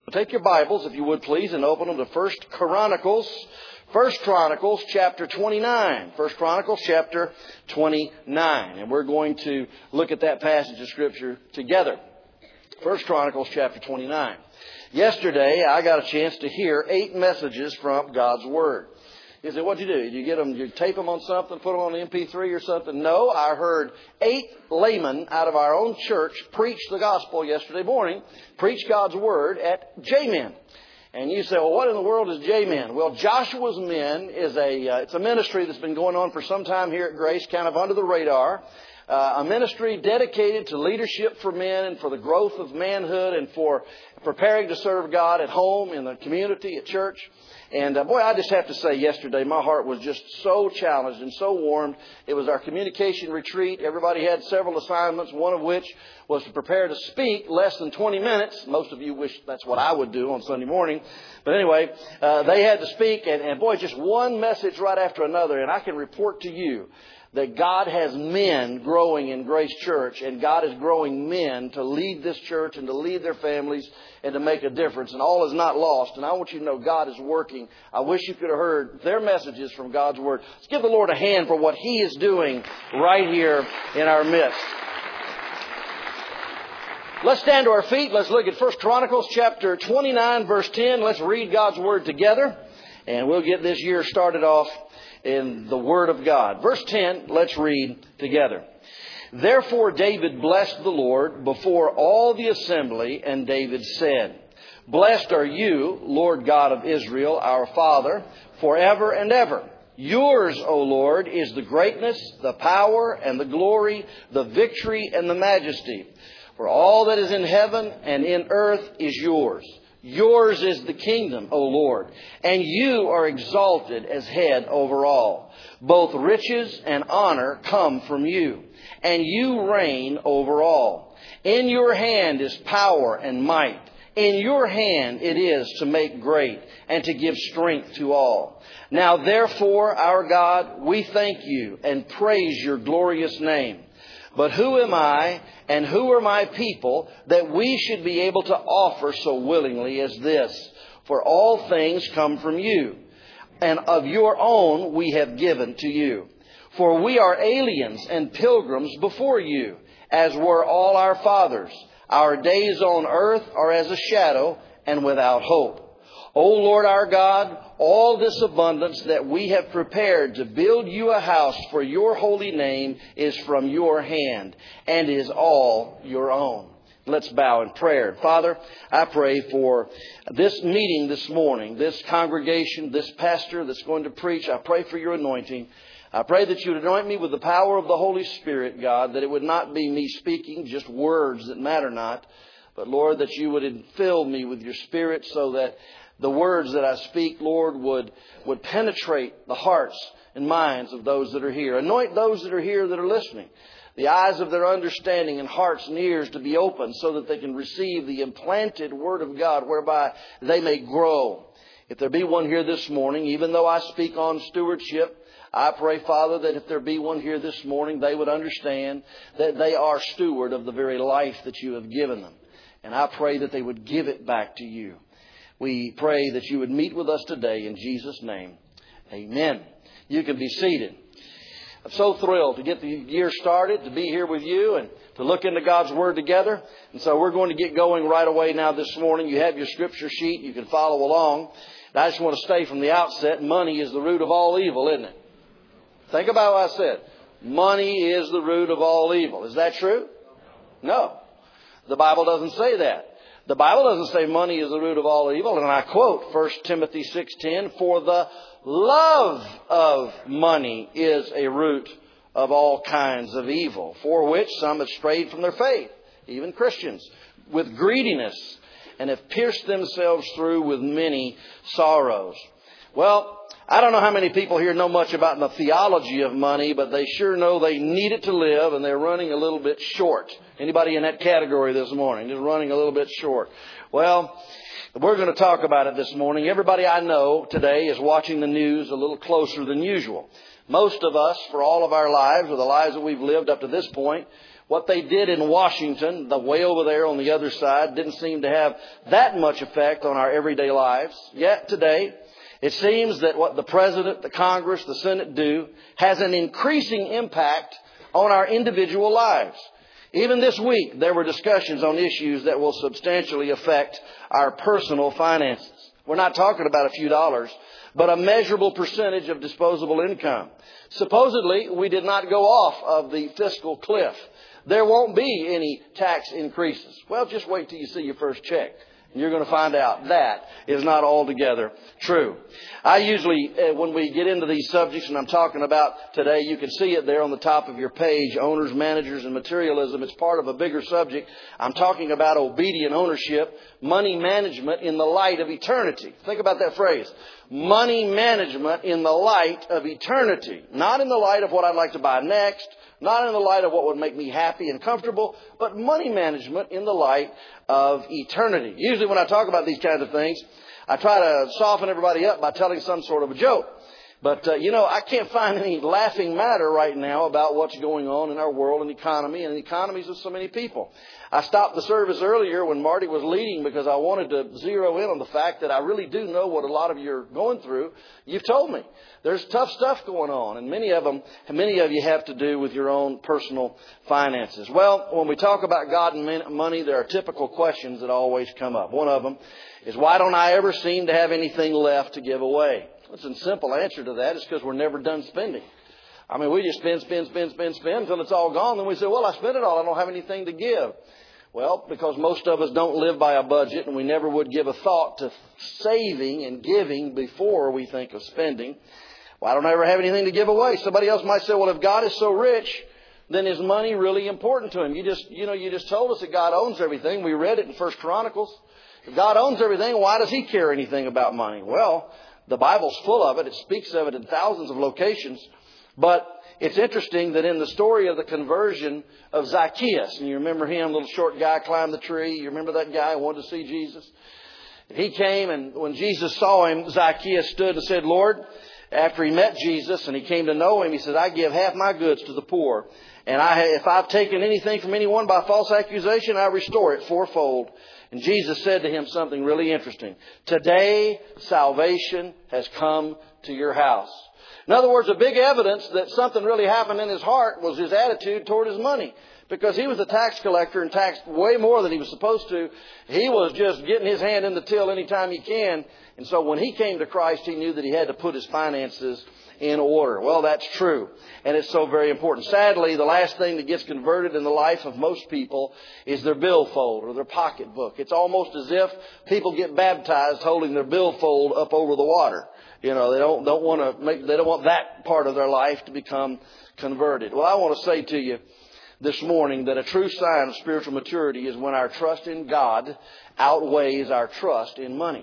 Take your Bibles, if you would please, and open them to First Chronicles chapter 29. First Chronicles chapter 29. And we're going to look at that passage of Scripture together. First Chronicles chapter 29. Yesterday, I got a chance to hear 8 messages from God's Word. You say, what'd you do? You get them, you tape them on something, put them on the MP3 or something? No, I heard 8 laymen out of our own church preach the gospel yesterday morning, preach God's Word at J-Men. And you say, well, what in the world is J-Men? Well, Joshua's Men is it's a ministry that's been going on for some time here at Grace, kind of under the radar. A ministry dedicated to leadership for men and for the growth of manhood and for preparing to serve God at home, in the community, at church. And boy, I just have to say yesterday, my heart was just so challenged and so warmed. It was our communication retreat. Everybody had several assignments, one of which was to prepare to speak less than 20 minutes. Most of you wish that's what I would do on Sunday morning. But anyway, they had to speak, and boy, just one message right after another. And I can report to you that God has men growing in Grace Church, and God is growing men to lead this church and to lead their families and to make a difference. And all is not lost. And I want you to know God is working. I wish you could have heard their messages from God's Word. Let's give the Lord a hand for what He is doing right here in our midst. Let's stand to our feet. Let's look at 1 Chronicles chapter 29, verse 10. Let's read God's Word together, and we'll get this year started off in the Word of God. Verse 10, let's read together. Therefore David blessed the Lord before all the assembly, and David said, Blessed are you, Lord God of Israel, our Father, forever and ever. Yours, O Lord, is the greatness, the power, and the glory, the victory, and the majesty. For all that is in heaven and in earth is yours. Yours is the kingdom, O Lord, and you are exalted as head over all. Both riches and honor come from you, and you reign over all. In your hand is power and might. In your hand it is to make great and to give strength to all. Now therefore, our God, we thank you and praise your glorious name. But who am I and who are my people that we should be able to offer so willingly as this? For all things come from you, and of your own we have given to you. For we are aliens and pilgrims before you, as were all our fathers. Our days on earth are as a shadow and without hope. O Lord our God, all this abundance that we have prepared to build you a house for your holy name is from your hand and is all your own. Let's bow in prayer. Father, I pray for this meeting this morning, this congregation, this pastor that's going to preach. I pray for your anointing. I pray that you would anoint me with the power of the Holy Spirit, God, that it would not be me speaking just words that matter not, but Lord, that you would fill me with your Spirit so that the words that I speak, Lord, would penetrate the hearts and minds of those that are here. Anoint those that are here that are listening. The eyes of their understanding and hearts and ears to be open so that they can receive the implanted Word of God whereby they may grow. If there be one here this morning, even though I speak on stewardship, I pray, Father, that if there be one here this morning, they would understand that they are steward of the very life that you have given them. And I pray that they would give it back to you. We pray that you would meet with us today in Jesus' name. Amen. You can be seated. I'm so thrilled to get the year started, to be here with you and to look into God's Word together. And so we're going to get going right away now this morning. You have your scripture sheet. You can follow along. And I just want to say from the outset, money is the root of all evil, isn't it? Think about what I said. Money is the root of all evil. Is that true? No. The Bible doesn't say that. The Bible doesn't say money is the root of all evil. And I quote 1 Timothy 6:10, For the love of money is a root of all kinds of evil, for which some have strayed from their faith, even Christians, with greediness, and have pierced themselves through with many sorrows. Well, I don't know how many people here know much about the theology of money, but they sure know they need it to live, and they're running a little bit short. Anybody in that category this morning? Just running a little bit short. Well, we're going to talk about it this morning. Everybody I know today is watching the news a little closer than usual. Most of us, for all of our lives, or the lives that we've lived up to this point, What they did in Washington, the way over there on the other side, didn't seem to have that much effect on our everyday lives. Yet today, it seems that what the President, the Congress, the Senate do has an increasing impact on our individual lives. Even this week, there were discussions on issues that will substantially affect our personal finances. We're not talking about a few dollars, but a measurable percentage of disposable income. Supposedly, we did not go off of the fiscal cliff. There won't be any tax increases. Well, just wait till you see your first check. You're going to find out that is not altogether true. I usually, when we get into these subjects, and I'm talking about today, you can see it there on the top of your page, owners, managers, and materialism. It's part of a bigger subject. I'm talking about obedient ownership, money management in the light of eternity. Think about that phrase. Money management in the light of eternity. Not in the light of what I'd like to buy next. Not in the light of what would make me happy and comfortable, but money management in the light of eternity. Usually when I talk about these kinds of things, I try to soften everybody up by telling some sort of a joke. But, I can't find any laughing matter right now about what's going on in our world and economy and the economies of so many people. I stopped the service earlier when Marty was leading because I wanted to zero in on the fact that I really do know what a lot of you are going through. You've told me. There's tough stuff going on, and many of you have to do with your own personal finances. Well, when we talk about God and money, there are typical questions that always come up. One of them is, why don't I ever seem to have anything left to give away? It's a simple answer to that. It's because we're never done spending. I mean, we just spend until it's all gone. Then we say, well, I spent it all. I don't have anything to give. Well, because most of us don't live by a budget, and we never would give a thought to saving and giving before we think of spending. Why don't I ever have anything to give away? Somebody else might say, well, if God is so rich, then is money really important to Him? You just told us that God owns everything. We read it in 1 Chronicles. If God owns everything, why does He care anything about money? Well, the Bible's full of it. It speaks of it in thousands of locations. But it's interesting that in the story of the conversion of Zacchaeus, and you remember him, little short guy climbed the tree. You remember that guy who wanted to see Jesus? He came, and when Jesus saw him, Zacchaeus stood and said, Lord, after he met Jesus and he came to know Him, he said, I give half my goods to the poor. And if I've taken anything from anyone by false accusation, I restore it fourfold. And Jesus said to him something really interesting. Today, salvation has come to your house. In other words, a big evidence that something really happened in his heart was his attitude toward his money. Because he was a tax collector and taxed way more than he was supposed to. He was just getting his hand in the till anytime he can. And so when he came to Christ, he knew that he had to put his finances in order. Well, that's true. And it's so very important. Sadly, the last thing that gets converted in the life of most people is their billfold or their pocketbook. It's almost as if people get baptized holding their billfold up over the water. They don't want that part of their life to become converted. Well, I want to say to you this morning that a true sign of spiritual maturity is when our trust in God outweighs our trust in money.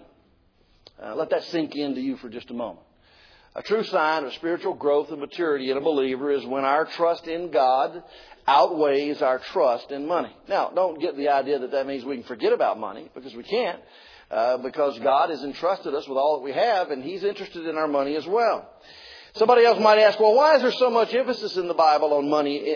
Let that sink into you for just a moment. A true sign of spiritual growth and maturity in a believer is when our trust in God outweighs our trust in money. Now, don't get the idea that means we can forget about money, because we can't. Because God has entrusted us with all that we have, and He's interested in our money as well. Somebody else might ask, well, why is there so much emphasis in the Bible on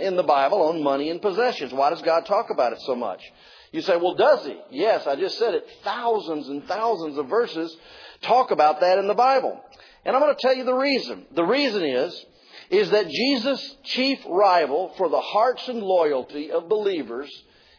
money and possessions? Why does God talk about it so much? You say, well, does He? Yes, I just said it. Thousands and thousands of verses talk about that in the Bible. And I'm going to tell you the reason. The reason is that Jesus' chief rival for the hearts and loyalty of believers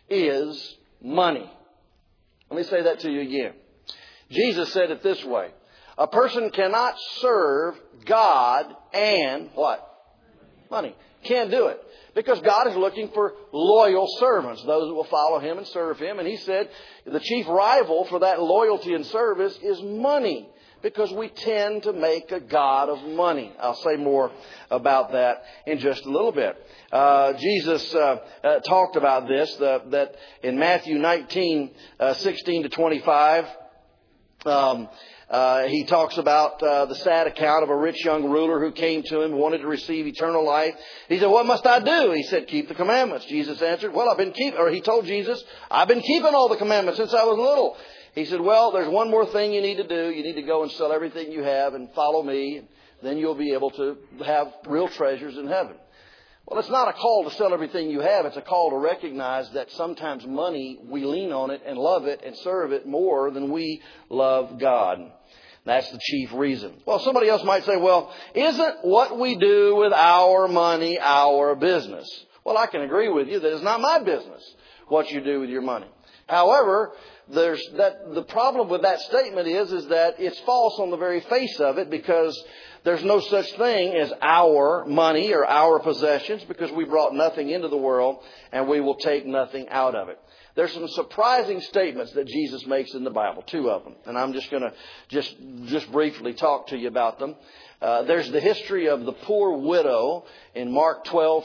is money. Let me say that to you again. Jesus said it this way. A person cannot serve God and what? Money. Can't do it. Because God is looking for loyal servants, those that will follow Him and serve Him. And He said the chief rival for that loyalty and service is money. Because we tend to make a god of money. I'll say more about that in just a little bit. Jesus talked about this, that in Matthew 19:16 to 25, he talks about the sad account of a rich young ruler who came to him and wanted to receive eternal life. He said, what must I do? He said, keep the commandments. Jesus answered, he told Jesus, I've been keeping all the commandments since I was little. He said, well, there's one more thing you need to do. You need to go and sell everything you have and follow me. Then you'll be able to have real treasures in heaven. Well, it's not a call to sell everything you have. It's a call to recognize that sometimes money, we lean on it and love it and serve it more than we love God. That's the chief reason. Well, somebody else might say, well, isn't what we do with our money our business? Well, I can agree with you that it's not my business what you do with your money. However, the problem with that statement is that it's false on the very face of it, because there's no such thing as our money or our possessions, because we brought nothing into the world and we will take nothing out of it. There's some surprising statements that Jesus makes in the Bible, 2 of them. And I'm just going to just briefly talk to you about them. There's the history of the poor widow in Mark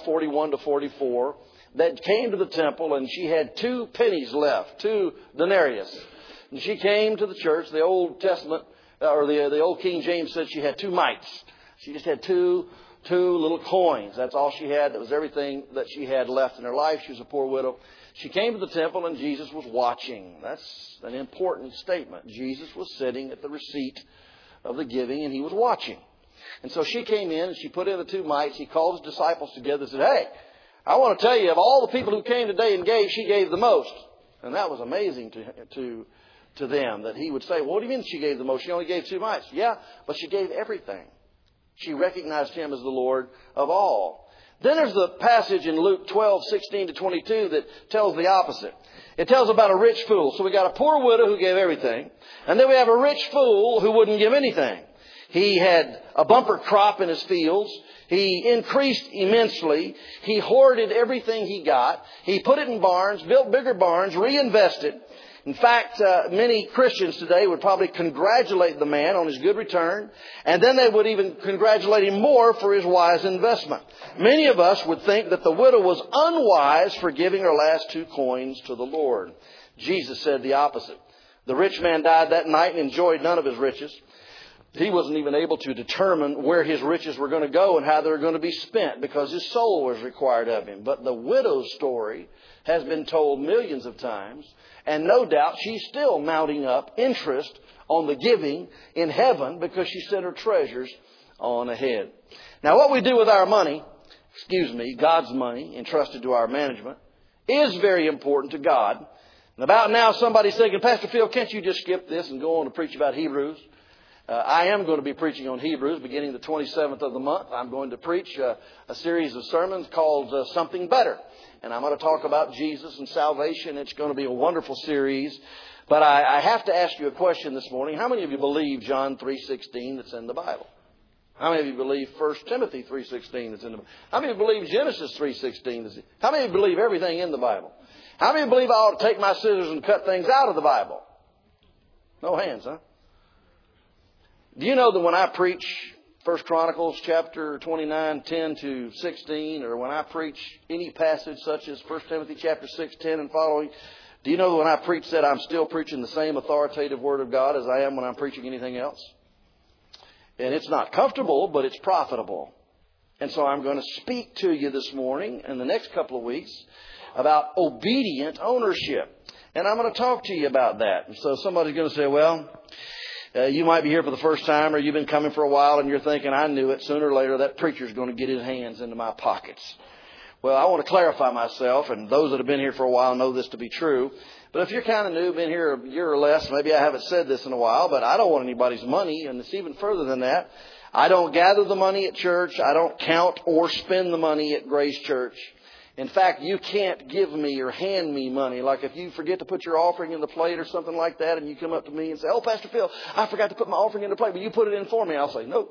12:41-44 that came to the temple, and she had 2 pennies left, 2 denarius. And she came to the church. The Old Testament, or the Old King James said she had 2 mites. She just had two little coins. That's all she had. That was everything that she had left in her life. She was a poor widow. She came to the temple, and Jesus was watching. That's an important statement. Jesus was sitting at the receipt of the giving, and He was watching. And so she came in, and she put in the 2 mites. He called His disciples together and said, hey, I want to tell you, of all the people who came today and gave, she gave the most. And that was amazing to them, that He would say, well, what do you mean she gave the most? She only gave 2 mites. Yeah, but she gave everything. She recognized Him as the Lord of all. Then there's the passage in Luke 12:16-22 that tells the opposite. It tells about a rich fool. So we got a poor widow who gave everything. And then we have a rich fool who wouldn't give anything. He had a bumper crop in his fields. He increased immensely. He hoarded everything he got. He put it in barns, built bigger barns, reinvested. In fact, many Christians today would probably congratulate the man on his good return, and then they would even congratulate him more for his wise investment. Many of us would think that the widow was unwise for giving her last 2 coins to the Lord. Jesus said the opposite. The rich man died that night and enjoyed none of his riches. He wasn't even able to determine where his riches were going to go and how they were going to be spent, because his soul was required of him. But the widow's story has been told millions of times, and no doubt she's still mounting up interest on the giving in heaven, because she set her treasures on ahead. Now, what we do with our money, God's money entrusted to our management, is very important to God. And about now, somebody's thinking, Pastor Phil, can't you just skip this and go on to preach about Hebrews? I am going to be preaching on Hebrews beginning the 27th of the month. I'm going to preach a series of sermons called Something Better. And I'm going to talk about Jesus and salvation. It's going to be a wonderful series. But I have to ask you a question this morning. How many of you believe John 3:16 that's in the Bible? How many of you believe 1 Timothy 3:16 that's in the Bible? How many of you believe Genesis 3:16? How many of you believe everything in the Bible? How many of you believe I ought to take my scissors and cut things out of the Bible? No hands, huh? Do you know that when I preach 1 Chronicles chapter 29, 10-16, or when I preach any passage such as 1 Timothy chapter 6, 10 and following, do you know that when I preach that I'm still preaching the same authoritative Word of God as I am when I'm preaching anything else? And it's not comfortable, but it's profitable. And so I'm going to speak to you this morning and the next couple of weeks about obedient ownership. And I'm going to talk to you about that. And so somebody's going to say, well, you might be here for the first time, or you've been coming for a while and you're thinking, I knew it. Sooner or later, that preacher's going to get his hands into my pockets. Well, I want to clarify myself, and those that have been here for a while know this to be true. But if you're kind of new, been here a year or less, maybe I haven't said this in a while, but I don't want anybody's money, and it's even further than that. I don't gather the money at church. I don't count or spend the money at Grace Church. In fact, you can't give me or hand me money. Like if you forget to put your offering in the plate or something like that, and you come up to me and say, oh, Pastor Phil, I forgot to put my offering in the plate, but you put it in for me. I'll say, no,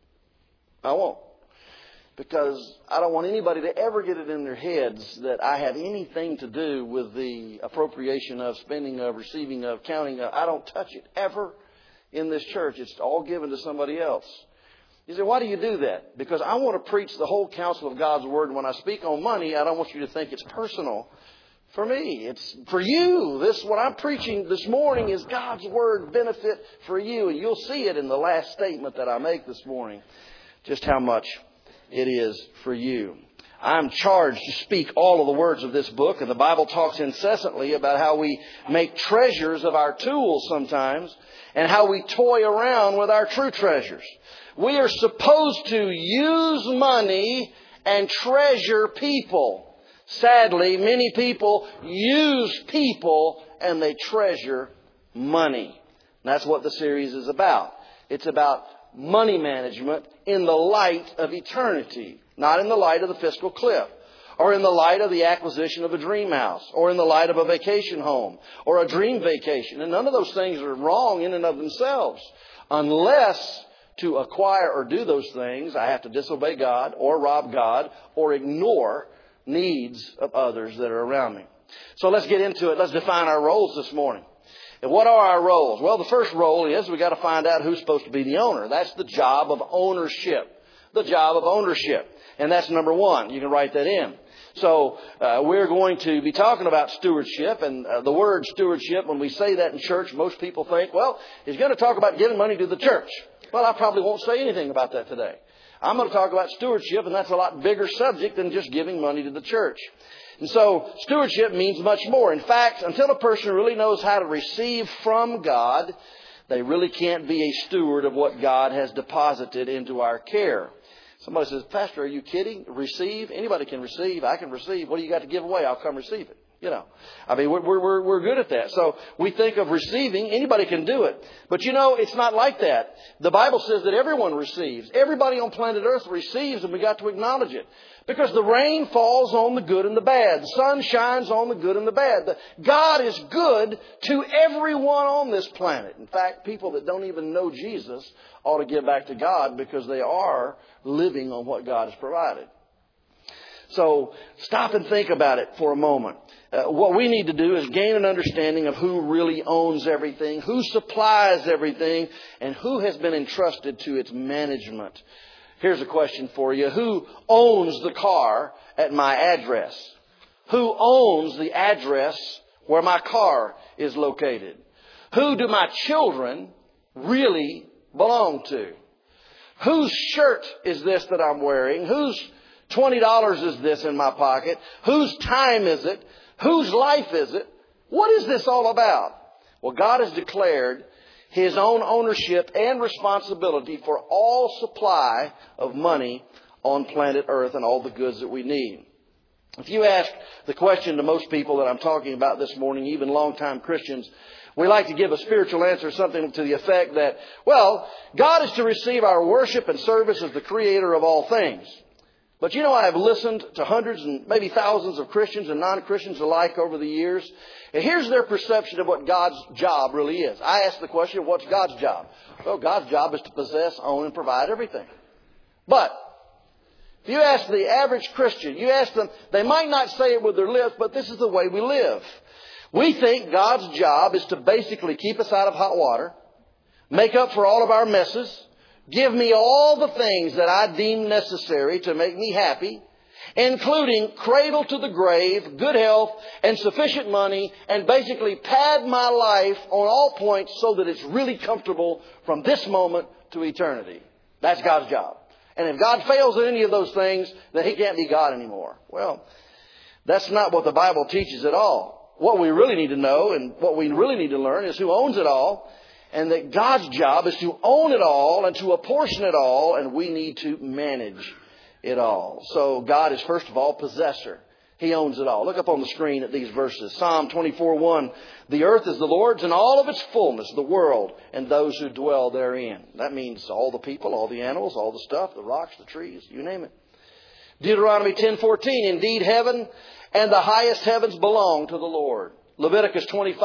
I won't. Because I don't want anybody to ever get it in their heads that I have anything to do with the appropriation of, spending of, receiving of, counting of. I don't touch it ever in this church. It's all given to somebody else. You say, why do you do that? Because I want to preach the whole counsel of God's Word. When I speak on money, I don't want you to think it's personal for me. It's for you. What I'm preaching this morning is God's Word benefit for you. And you'll see it in the last statement that I make this morning, just how much it is for you. I'm charged to speak all of the words of this book. And the Bible talks incessantly about how we make treasures of our tools sometimes, and how we toy around with our true treasures. We are supposed to use money and treasure people. Sadly, many people use people and they treasure money. And that's what the series is about. It's about money management in the light of eternity, not in the light of the fiscal cliff, or in the light of the acquisition of a dream house, or in the light of a vacation home, or a dream vacation. And none of those things are wrong in and of themselves, unless to acquire or do those things, I have to disobey God, or rob God, or ignore needs of others that are around me. So let's get into it. Let's define our roles this morning. And what are our roles? Well, the first role is we've got to find out who's supposed to be the owner. That's the job of ownership. The job of ownership. And that's number one. You can write that in. So we're going to be talking about stewardship. And the word stewardship, when we say that in church, most people think, well, he's going to talk about giving money to the church. Well, I probably won't say anything about that today. I'm going to talk about stewardship, and that's a lot bigger subject than just giving money to the church. And so stewardship means much more. In fact, until a person really knows how to receive from God, they really can't be a steward of what God has deposited into our care. Somebody says, Pastor, are you kidding? Receive? Anybody can receive. I can receive. What do you got to give away? I'll come receive it. You know, I mean, we're good at that. So we think of receiving. Anybody can do it. But you know, it's not like that. The Bible says that everyone receives. Everybody on planet Earth receives, and we got to acknowledge it. Because the rain falls on the good and the bad. The sun shines on the good and the bad. God is good to everyone on this planet. In fact, people that don't even know Jesus ought to give back to God because they are living on what God has provided. So stop and think about it for a moment. What we need to do is gain an understanding of who really owns everything, who supplies everything, and who has been entrusted to its management. Here's a question for you. Who owns the car at my address? Who owns the address where my car is located? Who do my children really belong to? Whose shirt is this that I'm wearing? Whose $20 is this in my pocket? Whose time is it? Whose life is it? What is this all about? Well, God has declared His own ownership and responsibility for all supply of money on planet Earth and all the goods that we need. If you ask the question to most people that I'm talking about this morning, even longtime Christians, we like to give a spiritual answer, something to the effect that, well, God is to receive our worship and service as the creator of all things. But you know, I have listened to hundreds and maybe thousands of Christians and non-Christians alike over the years. And here's their perception of what God's job really is. I ask the question, what's God's job? Well, God's job is to possess, own, and provide everything. But if you ask the average Christian, you ask them, they might not say it with their lips, but this is the way we live. We think God's job is to basically keep us out of hot water, make up for all of our messes, give me all the things that I deem necessary to make me happy, including cradle to the grave, good health, and sufficient money, and basically pad my life on all points so that it's really comfortable from this moment to eternity. That's God's job. And if God fails in any of those things, then He can't be God anymore. Well, that's not what the Bible teaches at all. What we really need to know and what we really need to learn is who owns it all, and that God's job is to own it all and to apportion it all, and we need to manage it all. So God is, first of all, possessor. He owns it all. Look up on the screen at these verses. Psalm 24:1. The earth is the Lord's and all of its fullness, the world and those who dwell therein. That means all the people, all the animals, all the stuff, the rocks, the trees, you name it. Deuteronomy 10:14. Indeed, heaven and the highest heavens belong to the Lord. Leviticus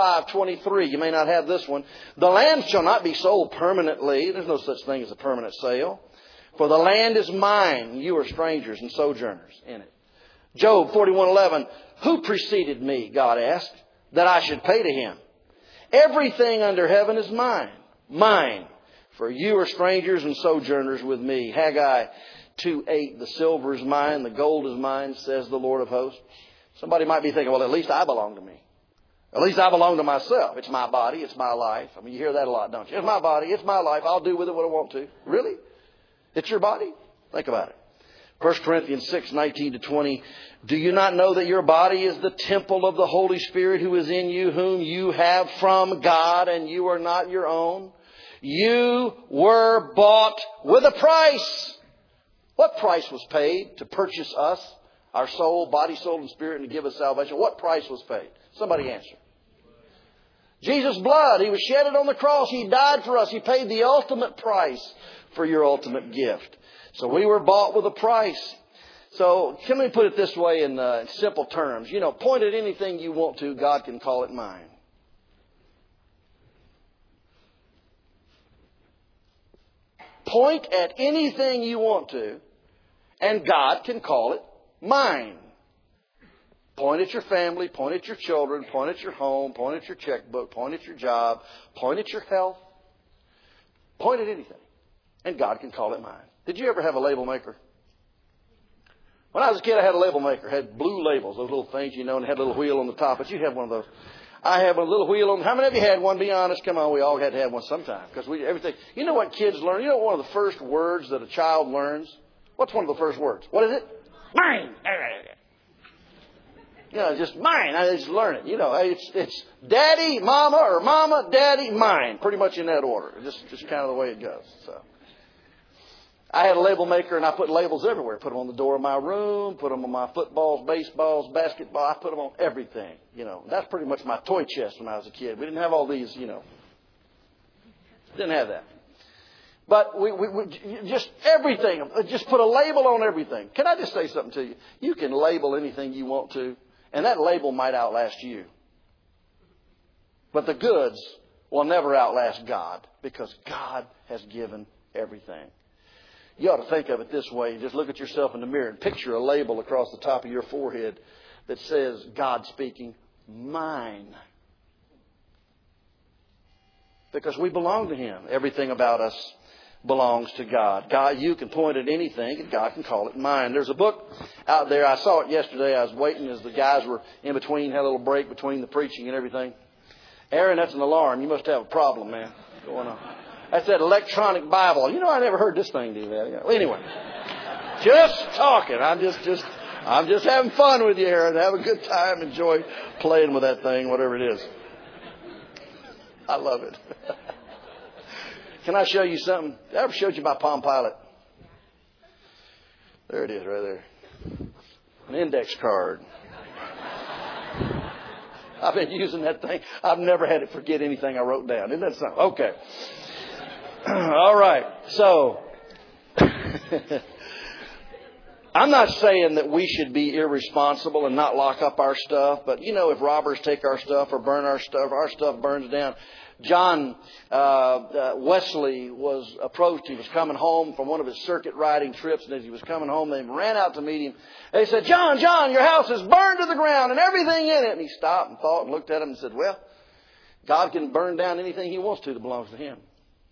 25:23. You may not have this one. The land shall not be sold permanently. There's no such thing as a permanent sale. For the land is mine. You are strangers and sojourners in it. Job 41:11. Who preceded me, God asked, that I should pay to him? Everything under heaven is mine. Mine. For you are strangers and sojourners with me. Haggai 2:8. The silver is mine, the gold is mine, says the Lord of hosts. Somebody might be thinking, well, at least I belong to me. At least I belong to myself. It's my body. It's my life. I mean, you hear that a lot, don't you? It's my body. It's my life. I'll do with it what I want to. Really? It's your body? Think about it. 1 Corinthians 6:19-20. Do you not know that your body is the temple of the Holy Spirit who is in you, whom you have from God, and you are not your own? You were bought with a price. What price was paid to purchase us, our soul, body, soul, and spirit, and to give us salvation? What price was paid? Somebody answer. Jesus' blood. He was shedded on the cross. He died for us. He paid the ultimate price for your ultimate gift. So we were bought with a price. So let me put it this way in simple terms. Point at anything you want to, God can call it mine. Point at anything you want to, and God can call it mine. Point at your family, point at your children, point at your home, point at your checkbook, point at your job, point at your health. Point at anything, and God can call it mine. Did you ever have a label maker? When I was a kid, I had a label maker. It had blue labels, those little things, and it had a little wheel on the top. But you have one of those. I have a little wheel on. How many of you had one? Be honest. Come on, we all had to have one sometime. Because everything. You know what kids learn? You know one of the first words that a child learns? What's one of the first words? What is it? Mine. Just mine. I just learn it. It's daddy, mama, or mama, daddy, mine. Pretty much in that order. Just kind of the way it goes. So I had a label maker, and I put labels everywhere. Put them on the door of my room, put them on my footballs, baseballs, basketball. I put them on everything. That's pretty much my toy chest when I was a kid. We didn't have all these, Didn't have that. But we just everything. Just put a label on everything. Can I just say something to you? You can label anything you want to, and that label might outlast you. But the goods will never outlast God, because God has given everything. You ought to think of it this way. Just look at yourself in the mirror and picture a label across the top of your forehead that says, God speaking, mine. Because we belong to Him. Everything about us belongs to God. God, you can point at anything and God can call it mine. There's a book out there. I saw it yesterday. I was waiting as the guys were in between, had a little break between the preaching and everything. Aaron, that's an alarm. You must have a problem, man, going on. That's that electronic Bible. I never heard this thing do that. Anyway, just talking. I'm just having fun with you, Aaron. Have a good time. Enjoy playing with that thing, whatever it is. I love it. Can I show you something? I ever showed you my Palm Pilot? There it is, right there. An index card. I've been using that thing. I've never had it forget anything I wrote down. Isn't that something? Okay. All right. So, I'm not saying that we should be irresponsible and not lock up our stuff. But, if robbers take our stuff or burn our stuff burns down. John Wesley was approached. He was coming home from one of his circuit riding trips. And as he was coming home, they ran out to meet him. They said, John, your house is burned to the ground and everything in it. And he stopped and thought and looked at him and said, well, God can burn down anything He wants to that belongs to Him.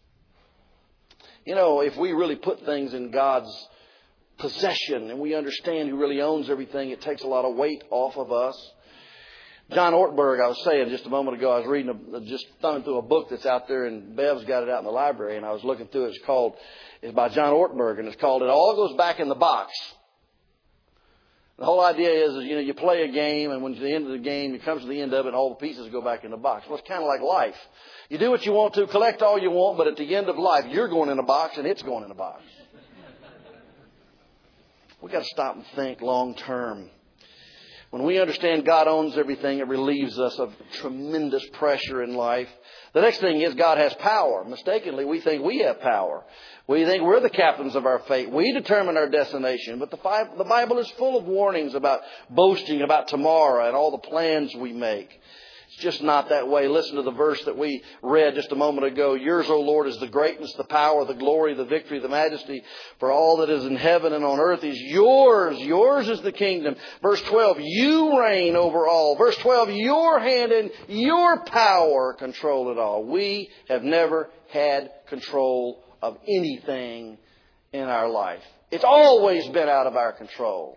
If we really put things in God's possession and we understand who really owns everything, it takes a lot of weight off of us. John Ortberg, I was saying just a moment ago, I was reading, just thumbing through a book that's out there, and Bev's got it out in the library, and I was looking through it. It's by John Ortberg, and it's called It All Goes Back in the Box. The whole idea is you play a game, and when it's the end of the game, it comes to the end of it, and all the pieces go back in the box. Well, it's kind of like life. You do what you want to, collect all you want, but at the end of life, you're going in a box, and it's going in a box. We've got to stop and think long term. When we understand God owns everything, it relieves us of tremendous pressure in life. The next thing is God has power. Mistakenly, we think we have power. We think we're the captains of our fate. We determine our destination. But the Bible is full of warnings about boasting about tomorrow and all the plans we make. It's just not that way. Listen to the verse that we read just a moment ago. Yours, O Lord, is the greatness, the power, the glory, the victory, the majesty. For all that is in heaven and on earth is yours. Yours is the kingdom. Verse 12, you reign over all. Verse 12, your hand and your power control it all. We have never had control of anything in our life. It's always been out of our control.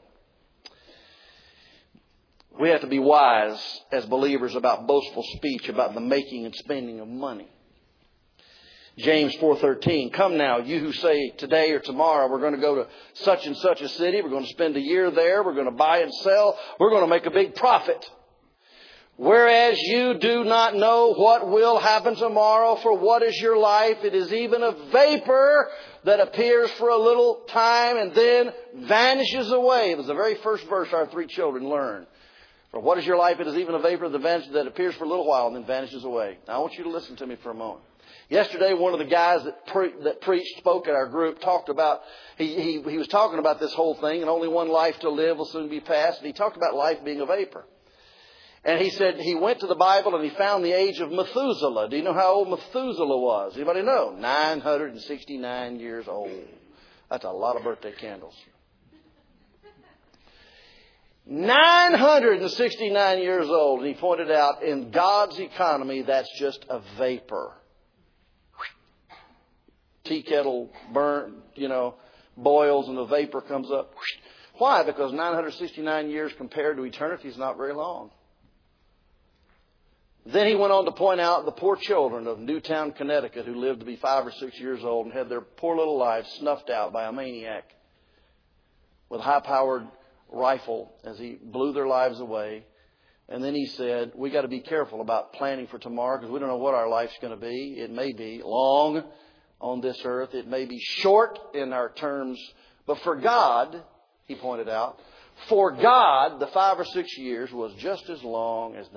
We have to be wise as believers about boastful speech, about the making and spending of money. James 4:13, come now, you who say today or tomorrow we're going to go to such and such a city, we're going to spend a year there, we're going to buy and sell, we're going to make a big profit. Whereas you do not know what will happen tomorrow, for what is your life? It is even a vapor that appears for a little time and then vanishes away. It was the very first verse our three children learned. For what is your life? It is even a vapor that appears for a little while and then vanishes away. Now I want you to listen to me for a moment. Yesterday, one of the guys that preached, spoke at our group, talked about, he was talking about this whole thing, and only one life to live will soon be past. And he talked about life being a vapor. And he said he went to the Bible and he found the age of Methuselah. Do you know how old Methuselah was? Anybody know? 969 years old. That's a lot of birthday candles. 969 years old. And he pointed out, in God's economy, that's just a vapor. Tea kettle boils and the vapor comes up. Why? Because 969 years compared to eternity is not very long. Then he went on to point out the poor children of Newtown, Connecticut, who lived to be 5 or 6 years old and had their poor little lives snuffed out by a maniac with a high-powered rifle as he blew their lives away. And then he said, we got to be careful about planning for tomorrow because we don't know what our life's going to be. It may be long on this earth. It may be short in our terms. But for God, he pointed out, for God, the 5 or 6 years was just as long as the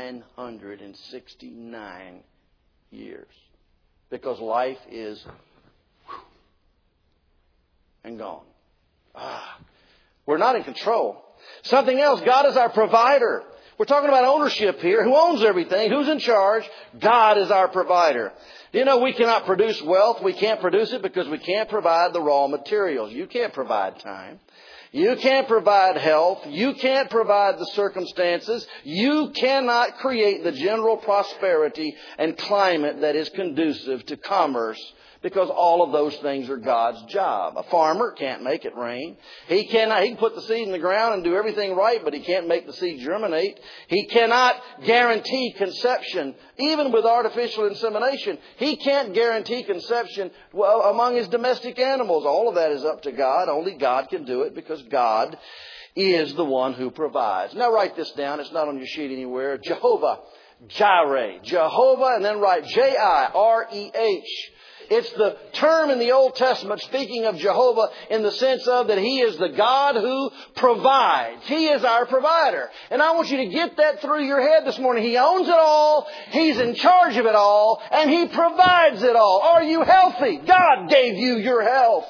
969 years. Because life is and gone. We're not in control. Something else, God is our provider. We're talking about ownership here. Who owns everything? Who's in charge? God is our provider. You know, we cannot produce wealth. We can't produce it because we can't provide the raw materials. You can't provide time. You can't provide health. You can't provide the circumstances. You cannot create the general prosperity and climate that is conducive to commerce, because all of those things are God's job. A farmer can't make it rain. He can put the seed in the ground and do everything right, but he can't make the seed germinate. He cannot guarantee conception, even with artificial insemination. He can't guarantee conception among his domestic animals. All of that is up to God. Only God can do it, because God is the one who provides. Now write this down. It's not on your sheet anywhere. Jehovah Jireh. Jehovah, and then write Jireh. It's the term in the Old Testament speaking of Jehovah in the sense of that He is the God who provides. He is our provider. And I want you to get that through your head this morning. He owns it all. He's in charge of it all. And He provides it all. Are you healthy? God gave you your health.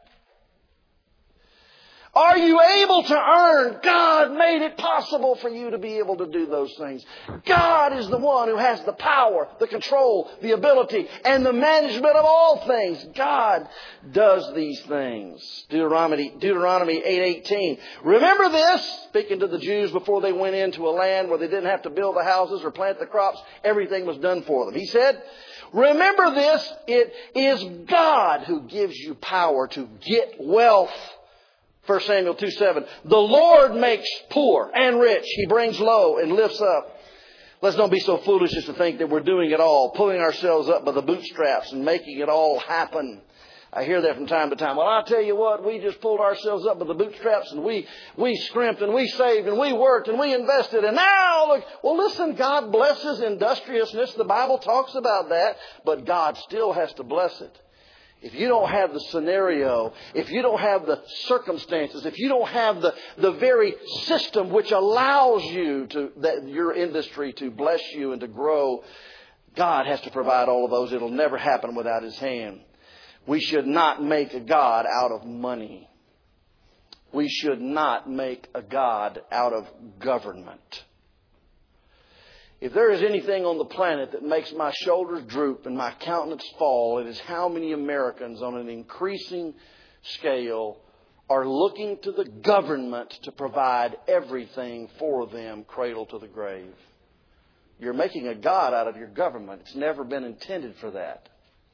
Are you able to earn? God made it possible for you to be able to do those things. God is the one who has the power, the control, the ability, and the management of all things. God does these things. Deuteronomy 8:18. Remember this, speaking to the Jews before they went into a land where they didn't have to build the houses or plant the crops. Everything was done for them. He said, remember this, it is God who gives you power to get wealth. 1 Samuel 2:7. The Lord makes poor and rich. He brings low and lifts up. Let's don't be so foolish as to think that we're doing it all, pulling ourselves up by the bootstraps and making it all happen. I hear that from time to time. Well, I'll tell you what, we just pulled ourselves up by the bootstraps and we scrimped and we saved and we worked and we invested. And now, look, well, listen, God blesses industriousness. The Bible talks about that. But God still has to bless it. If you don't have the scenario, if you don't have the circumstances, if you don't have the very system which allows you your industry to bless you and to grow, God has to provide all of those. It'll never happen without His hand. We should not make a God out of money. We should not make a God out of government. If there is anything on the planet that makes my shoulders droop and my countenance fall, it is how many Americans on an increasing scale are looking to the government to provide everything for them, cradle to the grave. You're making a God out of your government. It's never been intended for that.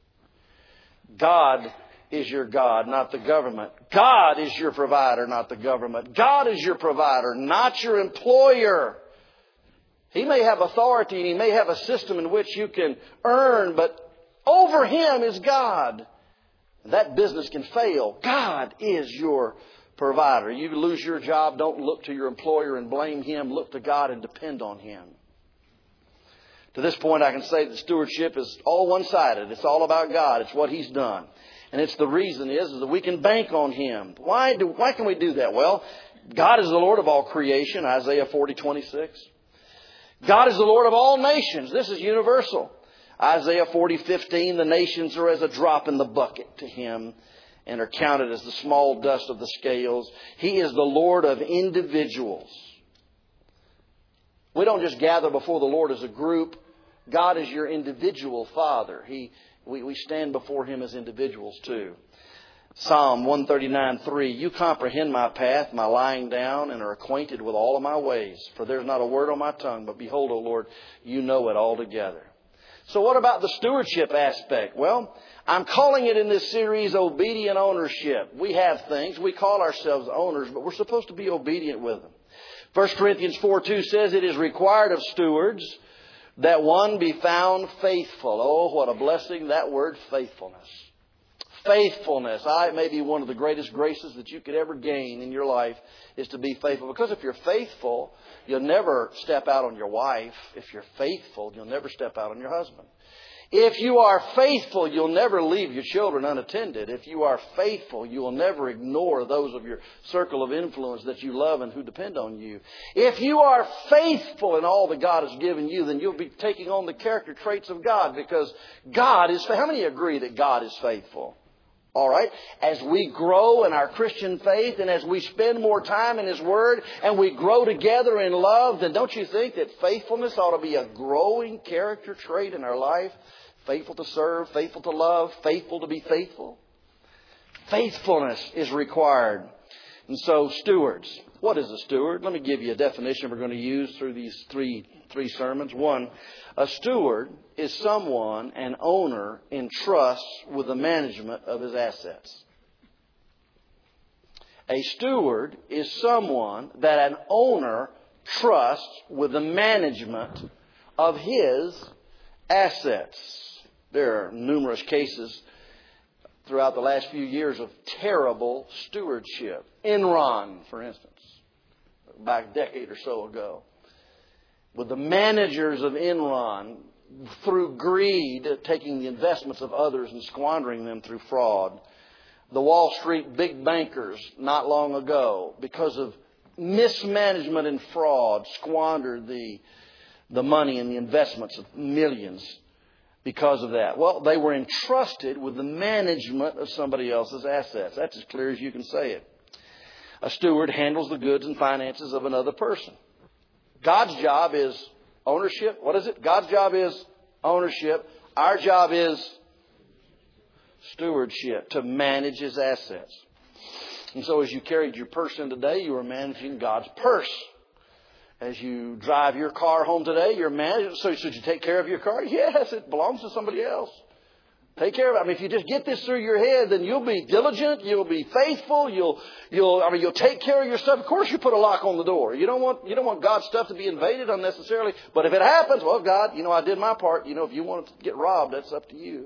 God is your God, not the government. God is your provider, not the government. God is your provider, not your employer. He may have authority and He may have a system in which you can earn, but over Him is God. That business can fail. God is your provider. You lose your job, don't look to your employer and blame him. Look to God and depend on Him. To this point, I can say that stewardship is all one-sided. It's all about God. It's what He's done. And it's the reason is that we can bank on Him. Why can we do that? Well, God is the Lord of all creation, Isaiah 40:26. God is the Lord of all nations. This is universal. Isaiah 40:15, the nations are as a drop in the bucket to Him and are counted as the small dust of the scales. He is the Lord of individuals. We don't just gather before the Lord as a group. God is your individual Father. We stand before Him as individuals too. Psalm 139:3, you comprehend my path, my lying down, and are acquainted with all of my ways. For there's not a word on my tongue, but behold, O Lord, you know it altogether. So what about the stewardship aspect? Well, I'm calling it in this series obedient ownership. We have things. We call ourselves owners, but we're supposed to be obedient with them. 1 Corinthians 4:2 says it is required of stewards that one be found faithful. Oh, what a blessing, that word faithfulness. Faithfulness. It may be one of the greatest graces that you could ever gain in your life is to be faithful. Because if you're faithful, you'll never step out on your wife. If you're faithful, you'll never step out on your husband. If you are faithful, you'll never leave your children unattended. If you are faithful, you will never ignore those of your circle of influence that you love and who depend on you. If you are faithful in all that God has given you, then you'll be taking on the character traits of God, because God is. How many agree that God is faithful? All right. As we grow in our Christian faith and as we spend more time in His Word and we grow together in love, then don't you think that faithfulness ought to be a growing character trait in our life? Faithful to serve, faithful to love, faithful to be faithful. Faithfulness is required. And so stewards. What is a steward? Let me give you a definition we're going to use through these three sermons. One, a steward is someone, an owner, entrusts with the management of his assets. A steward is someone that an owner trusts with the management of his assets. There are numerous cases throughout the last few years of terrible stewardship. Enron, for instance, back a decade or so ago, with the managers of Enron, through greed, taking the investments of others and squandering them through fraud. The Wall Street big bankers not long ago, because of mismanagement and fraud, squandered the money and the investments of millions because of that. Well, they were entrusted with the management of somebody else's assets. That's as clear as you can say it. A steward handles the goods and finances of another person. God's job is ownership. What is it? God's job is ownership. Our job is stewardship, to manage His assets. And so as you carried your purse in today, you were managing God's purse. As you drive your car home today, you're managing. So should you take care of your car? Yes, it belongs to somebody else. Take care of it. I mean, if you just get this through your head, then you'll be diligent. You'll be faithful. You'll take care of your stuff. Of course, you put a lock on the door. You don't want God's stuff to be invaded unnecessarily. But if it happens, well, God, I did my part. If you want to get robbed, that's up to you.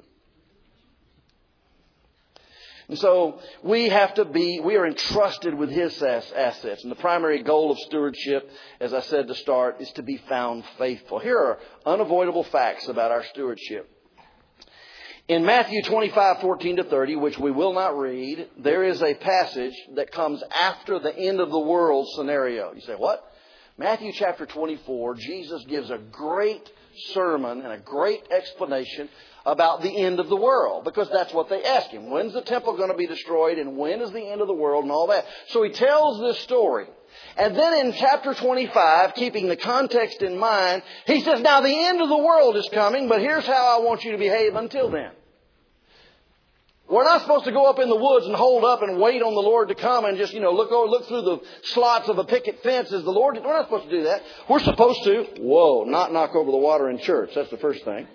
And so we are entrusted with His assets. And the primary goal of stewardship, as I said to start, is to be found faithful. Here are unavoidable facts about our stewardship. In Matthew 25:14-30, which we will not read, there is a passage that comes after the end of the world scenario. You say, what? Matthew chapter 24, Jesus gives a great sermon and a great explanation about the end of the world, because that's what they ask Him. When's the temple going to be destroyed, and when is the end of the world, and all that? So He tells this story. And then in chapter 25, keeping the context in mind, He says, now the end of the world is coming, but here's how I want you to behave until then. We're not supposed to go up in the woods and hold up and wait on the Lord to come and just, look through the slots of a picket fence as the Lord. We're not supposed to do that. We're supposed to, not knock over the water in church. That's the first thing.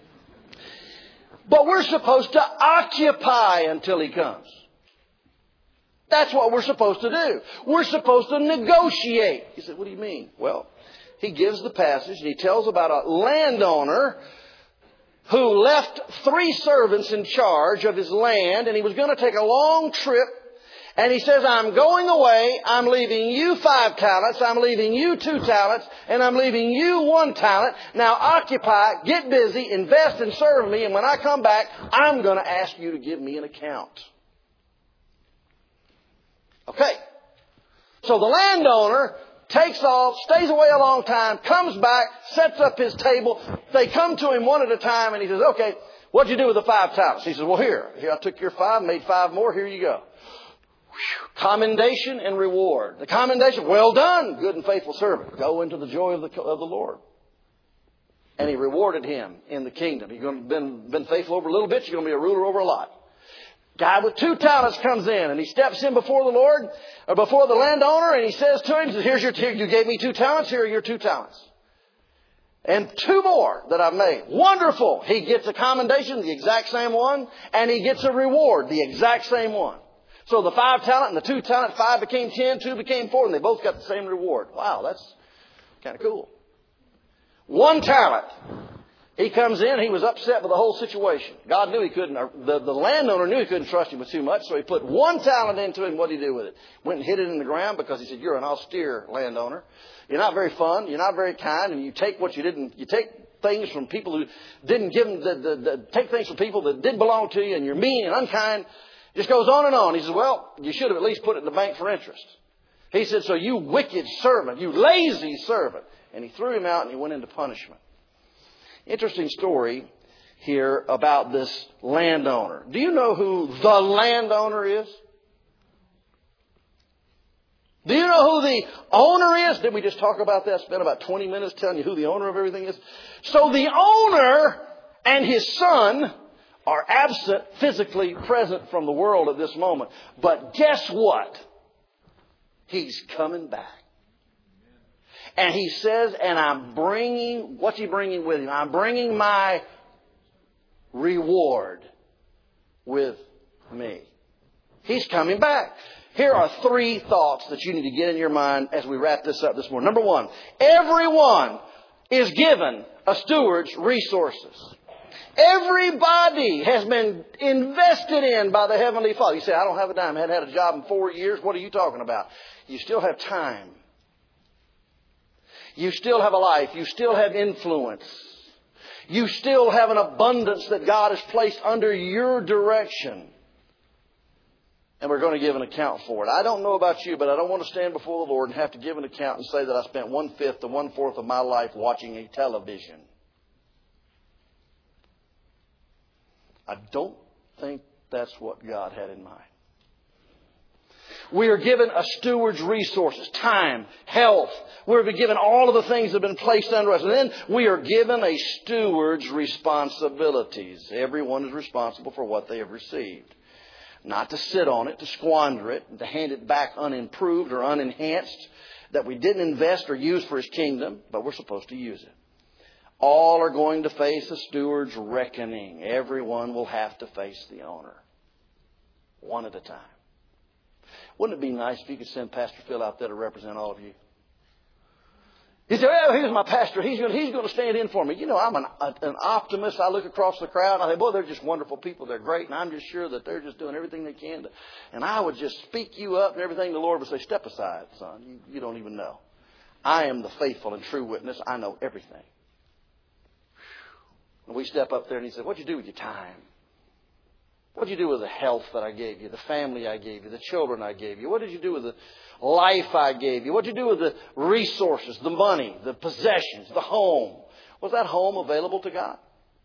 But we're supposed to occupy until He comes. That's what we're supposed to do. We're supposed to negotiate. You say, what do you mean? Well, He gives the passage and He tells about a landowner who left 3 servants in charge of his land, and he was going to take a long trip, And he says, I'm going away. I'm leaving you 5 talents. I'm leaving you 2 talents. And I'm leaving you 1 talent. Now occupy, get busy, invest and serve me. And when I come back, I'm going to ask you to give me an account. Okay. So the landowner takes off, stays away a long time, comes back, sets up his table. They come to him one at a time and he says, okay, what'd you do with the 5 talents? He says, well, here I took your 5, made 5 more. Here you go. Commendation and reward. The commendation, well done, good and faithful servant. Go into the joy of the Lord. And he rewarded him in the kingdom. You've been faithful over a little bit, you're going to be a ruler over a lot. Guy with 2 talents comes in and he steps in before the Lord, or before the landowner, and he says to him, you gave me 2 talents, here are your 2 talents. And 2 more that I've made. Wonderful. He gets a commendation, the exact same one, and he gets a reward, the exact same one. So the 5 talent and the 2 talent, 5 became 10, 2 became 4, and they both got the same reward. Wow, that's kind of cool. 1 talent. He comes in, he was upset with the whole situation. God knew he couldn't, the landowner knew he couldn't trust him with too much, so he put 1 talent into it, and what did he do with it? Went and hid it in the ground because he said, you're an austere landowner. You're not very fun, you're not very kind, and you take things from people who didn't give them, take things from people that didn't belong to you, and you're mean and unkind. Just goes on and on. He says, well, you should have at least put it in the bank for interest. He said, so you wicked servant, you lazy servant. And he threw him out and he went into punishment. Interesting story here about this landowner. Do you know who the landowner is? Do you know who the owner is? Did we just talk about that? Spent about 20 minutes telling you who the owner of everything is. So the owner and his son are absent, physically present from the world at this moment. But guess what? He's coming back. And he says, and I'm bringing, what's he bringing with him? I'm bringing my reward with me. He's coming back. Here are 3 thoughts that you need to get in your mind as we wrap this up this morning. Number 1, everyone is given a steward's resources. Everybody has been invested in by the Heavenly Father. You say, I don't have a dime. I haven't had a job in 4 years. What are you talking about? You still have time. You still have a life. You still have influence. You still have an abundance that God has placed under your direction. And we're going to give an account for it. I don't know about you, but I don't want to stand before the Lord and have to give an account and say that I spent 1/5 to 1/4 of my life watching a television. I don't think that's what God had in mind. We are given a steward's resources, time, health. We're given all of the things that have been placed under us. And then we are given a steward's responsibilities. Everyone is responsible for what they have received. Not to sit on it, to squander it, to hand it back unimproved or unenhanced, that we didn't invest or use for His kingdom, but we're supposed to use it. All are going to face a steward's reckoning. Everyone will have to face the owner. One at a time. Wouldn't it be nice if you could send Pastor Phil out there to represent all of you? He said, well, here's my pastor. He's going to stand in for me. You know, I'm an optimist. I look across the crowd and I think, boy, they're just wonderful people. They're great. And I'm just sure that they're just doing everything they can to. And I would just speak you up and everything. The Lord would say, step aside, son. You don't even know. I am the faithful and true witness. I know everything. And we step up there and he said, what'd you do with your time? What'd you do with the health that I gave you, the family I gave you, the children I gave you? What did you do with the life I gave you? What'd you do with the resources, the money, the possessions, the home? Was that home available to God?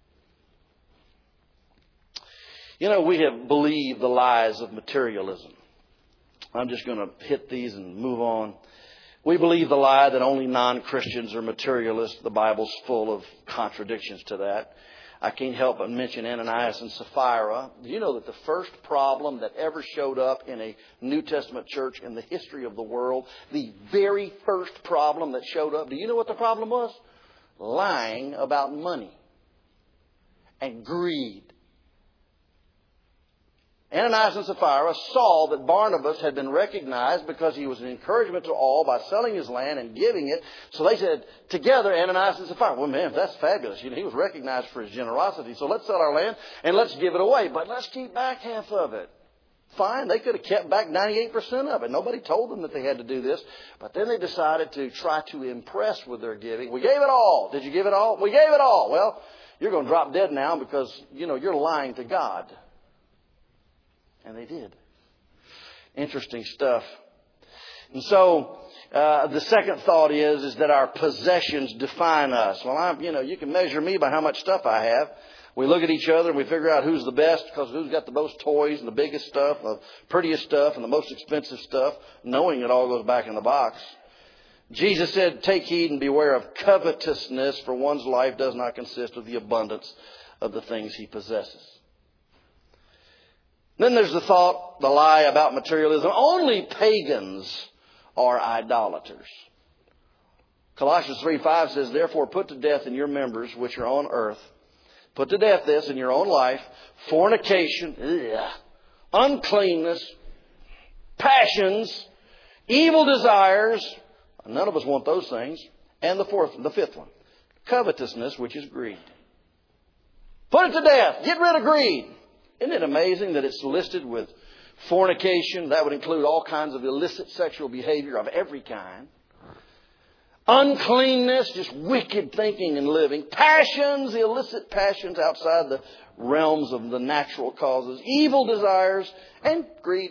You know, we have believed the lies of materialism. I'm just going to hit these and move on. We believe the lie that only non-Christians are materialists. The Bible's full of contradictions to that. I can't help but mention Ananias and Sapphira. Do you know that the first problem that ever showed up in a New Testament church in the history of the world, the very first problem that showed up, do you know what the problem was? Lying about money and greed. Ananias and Sapphira saw that Barnabas had been recognized because he was an encouragement to all by selling his land and giving it. So they said, together, Ananias and Sapphira, well, man, that's fabulous. You know, he was recognized for his generosity. So let's sell our land and let's give it away. But let's keep back half of it. Fine, they could have kept back 98% of it. Nobody told them that they had to do this. But then they decided to try to impress with their giving. We gave it all. Did you give it all? We gave it all. Well, you're going to drop dead now because, you're lying to God. And they did. Interesting stuff. And so, the second thought is that our possessions define us. Well, you can measure me by how much stuff I have. We look at each other and we figure out who's the best because who's got the most toys and the biggest stuff, the prettiest stuff and the most expensive stuff, knowing it all goes back in the box. Jesus said, take heed and beware of covetousness, for one's life does not consist of the abundance of the things he possesses. Then there's the lie about materialism. Only pagans are idolaters. Colossians 3:5 says, therefore put to death in your members which are on earth. Put to death this in your own life: fornication, uncleanness, passions, evil desires. None of us want those things. And the fifth one, covetousness, which is greed. Put it to death. Get rid of greed. Isn't it amazing that it's listed with fornication? That would include all kinds of illicit sexual behavior of every kind. Uncleanness, just wicked thinking and living. Passions, illicit passions outside the realms of the natural causes. Evil desires and greed.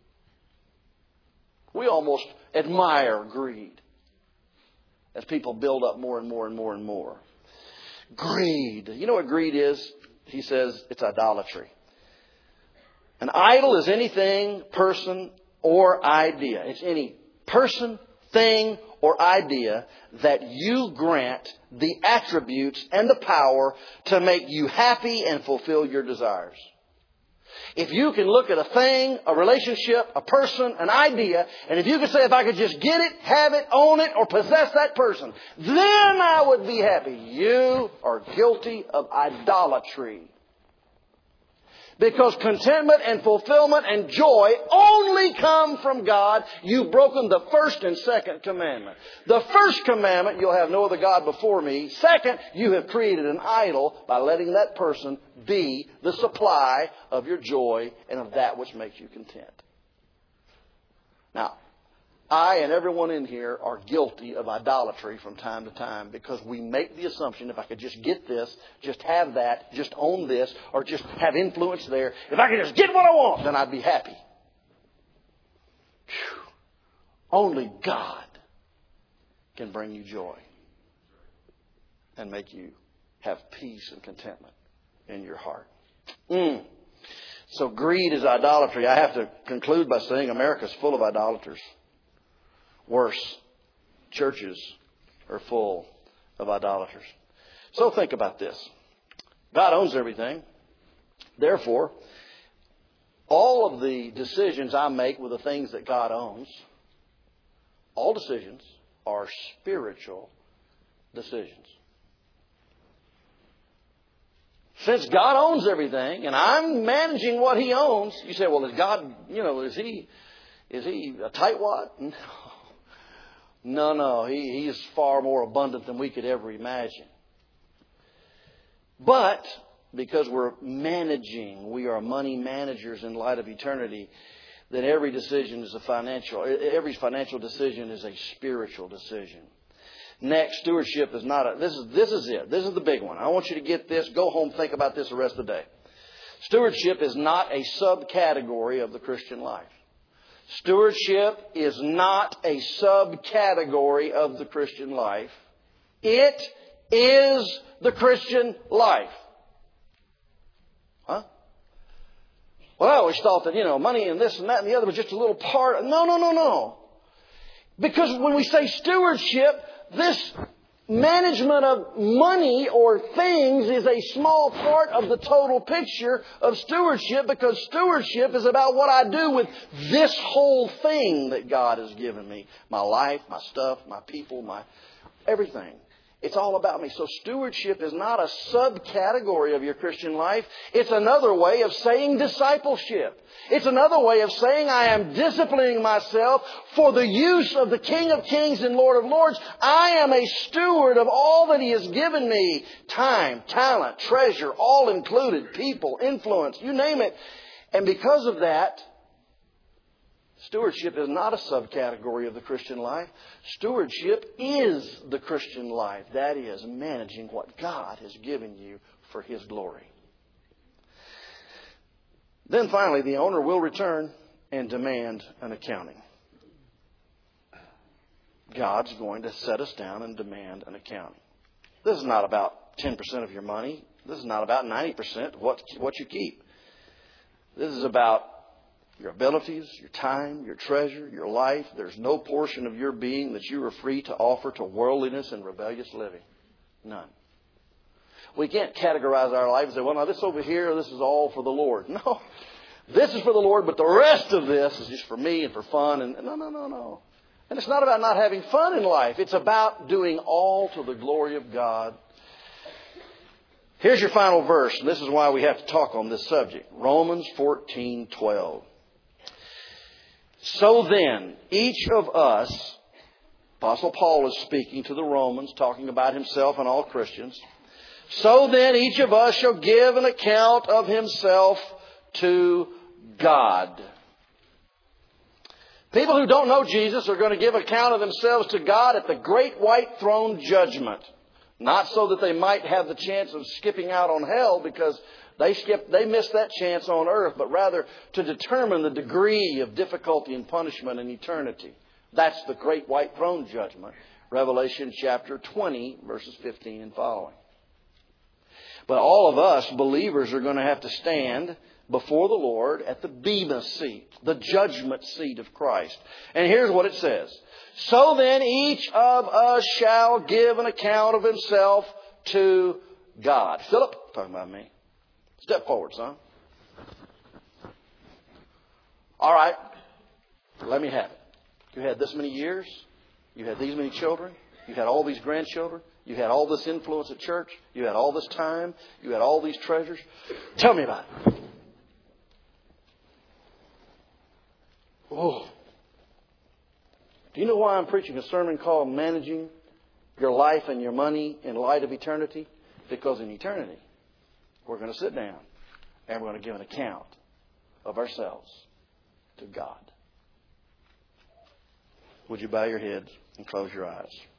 We almost admire greed as people build up more and more and more and more. Greed. You know what greed is? He says it's idolatry. An idol is anything, person, or idea. It's any person, thing, or idea that you grant the attributes and the power to make you happy and fulfill your desires. If you can look at a thing, a relationship, a person, an idea, and if you can say, if I could just get it, have it, own it, or possess that person, then I would be happy. You are guilty of idolatry. Because contentment and fulfillment and joy only come from God. You've broken the first and second commandment. The first commandment, you'll have no other God before me. Second, you have created an idol by letting that person be the supply of your joy and of that which makes you content. Now, I and everyone in here are guilty of idolatry from time to time because we make the assumption, if I could just get this, just have that, just own this, or just have influence there, if I could just get what I want, then I'd be happy. Whew. Only God can bring you joy and make you have peace and contentment in your heart. So greed is idolatry. I have to conclude by saying America's full of idolaters. Worse, churches are full of idolaters. So think about this. God owns everything. Therefore, all of the decisions I make with the things that God owns, all decisions are spiritual decisions. Since God owns everything and I'm managing what He owns, you say, well, is God, is He a tightwad? No. He is far more abundant than we could ever imagine. But because we're managing, we are money managers in light of eternity, then every financial decision is a spiritual decision. Next, stewardship is not this is it. This is the big one. I want you to get this. Go home, think about this the rest of the day. Stewardship is not a subcategory of the Christian life. Stewardship is not a subcategory of the Christian life. It is the Christian life. Huh? Well, I always thought that, money and this and that and the other was just a little part. No. Because when we say stewardship, this management of money or things is a small part of the total picture of stewardship, because stewardship is about what I do with this whole thing that God has given me. My life, my stuff, my people, my everything. It's all about me. So stewardship is not a subcategory of your Christian life. It's another way of saying discipleship. It's another way of saying I am disciplining myself for the use of the King of Kings and Lord of Lords. I am a steward of all that He has given me. Time, talent, treasure, all included. People, influence, you name it. And because of that, Stewardship is not a subcategory of the Christian life. Stewardship is the Christian life. That is, managing what God has given you for His glory. Then finally, the owner will return and demand an accounting. God's going to set us down and demand an accounting. This is not about 10% of your money. This is not about 90% of what you keep. This is about your abilities, your time, your treasure, your life. There's no portion of your being that you are free to offer to worldliness and rebellious living. None. We can't categorize our life and say, well, now this over here, this is all for the Lord. No. This is for the Lord, but the rest of this is just for me and for fun. And no. And it's not about not having fun in life. It's about doing all to the glory of God. Here's your final verse, and this is why we have to talk on this subject. Romans 14:12. So then, each of us, Apostle Paul is speaking to the Romans, talking about himself and all Christians. So then, each of us shall give an account of himself to God. People who don't know Jesus are going to give account of themselves to God at the great white throne judgment. Not so that they might have the chance of skipping out on hell because they missed that chance on earth, but rather to determine the degree of difficulty and punishment in eternity. That's the great white throne judgment. Revelation chapter 20, verses 15 and following. But all of us believers are going to have to stand before the Lord at the bema seat, the judgment seat of Christ. And here's what it says. So then each of us shall give an account of himself to God. Philip, talking about me. Step forward, son. All right. Let me have it. You had this many years. You had these many children. You had all these grandchildren. You had all this influence at church. You had all this time. You had all these treasures. Tell me about it. Oh. Do you know why I'm preaching a sermon called Managing Your Life and Your Money in Light of Eternity? Because in eternity, we're going to sit down and we're going to give an account of ourselves to God. Would you bow your heads and close your eyes?